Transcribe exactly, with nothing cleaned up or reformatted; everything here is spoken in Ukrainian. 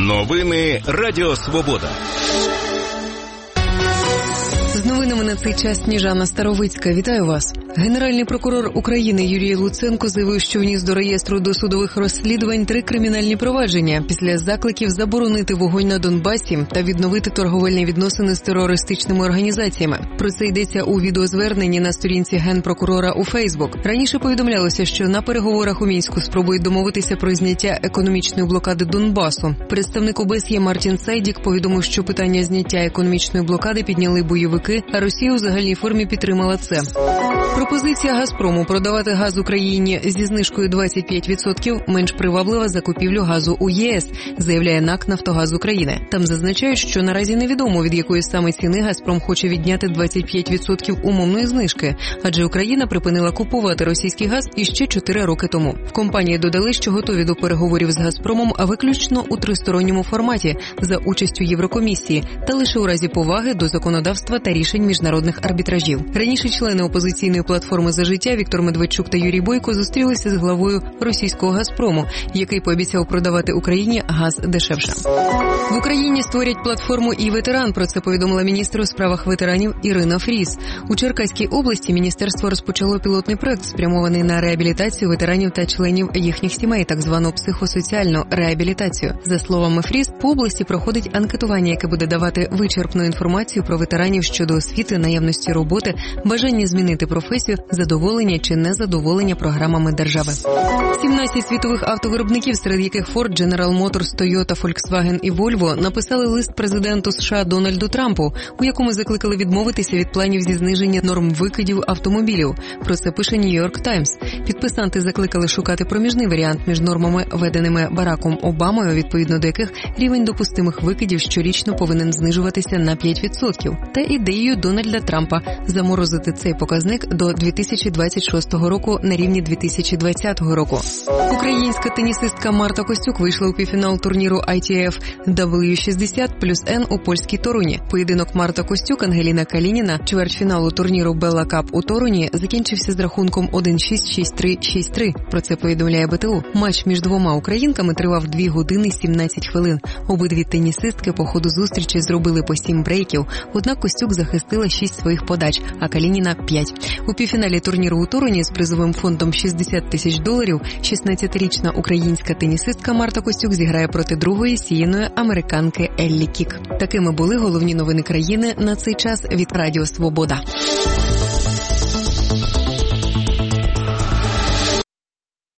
Новини Радіо Свобода. З новинами на цей час Сніжана Старовицька. Вітаю вас. Генеральний прокурор України Юрій Луценко заявив, що вніс до реєстру досудових розслідувань три кримінальні провадження після закликів заборонити вогонь на Донбасі та відновити торговельні відносини з терористичними організаціями. Про це йдеться у відеозверненні на сторінці генпрокурора у Фейсбук. Раніше повідомлялося, що на переговорах у Мінську спробують домовитися про зняття економічної блокади Донбасу. Представник ОБСЄ Мартін Сайдік повідомив, що питання зняття економічної блокади підняли бойовики, а Росія у загальній формі підтримала це. Пропозиція «Газпрому» продавати газ Україні зі знижкою двадцять п'ять відсотків менш приваблива за купівлю газу у ЄС, заявляє НАК «Нафтогаз України». Там зазначають, що наразі невідомо, від якої саме ціни «Газпром» хоче відняти двадцять п'ять відсотків умовної знижки, адже Україна припинила купувати російський газ іще чотири роки тому. В компанії додали, що готові до переговорів з «Газпромом», а виключно у тристоронньому форматі за участю Єврокомісії та лише у разі поваги до законодавства та рішень міжнародних арбітражів. Раніше члени опозиційної платформи «За життя» Віктор Медведчук та Юрій Бойко зустрілися з главою російського «Газпрому», який пообіцяв продавати Україні газ дешевше. В Україні створять платформу «І-ветеран», про це повідомила міністр у справах ветеранів Ірина Фріз. У Черкаській області міністерство розпочало пілотний проект, спрямований на реабілітацію ветеранів та членів їхніх сімей, так звану психосоціальну реабілітацію. За словами Фріз, по області проходить анкетування, яке буде давати вичерпну інформацію про ветеранів щодо освіти, наявності роботи, бажання змінити професію, задоволення чи незадоволення програмами держави. сімнадцять світових автовиробників, серед яких Ford, General Motors, Toyota, Volkswagen і Volvo, написали лист президенту США Дональду Трампу, у якому закликали відмовитися від планів зі зниження норм викидів автомобілів. Про це пише New York Times. Підписанти закликали шукати проміжний варіант між нормами, введеними Бараком Обамою, відповідно до яких рівень допустимих викидів щорічно повинен знижуватися на п'ять відсотків, та ідеєю Дональда Трампа заморозити цей показник до дві тисячі двадцять шостого року на рівні дві тисячі двадцятого року. Українська тенісистка Марта Костюк вийшла у півфінал турніру ай ті еф дабл ю шістдесят плюс ен у польській Торуні. Поєдинок Марта Костюк, Ангеліна Калініна, чвертьфіналу турніру Белла Кап у Торуні, закінчився з рахунком один шість, шість три, шість три. Про це повідомляє бе те у. Матч між двома українками тривав дві години сімнадцять хвилин. Обидві тенісистки по ходу зустрічі зробили по сім брейків, однак Костюк захистила шість своїх подач, а Калініна – п'ять. У півфіналі турніру у Торуні з призовим фондом шістдесят тисяч доларів шістнадцятирічна українська тенісистка Марта Костюк зіграє проти другої сіяної американки Еллі Кік. Такими були головні новини країни на цей час від Радіо Свобода.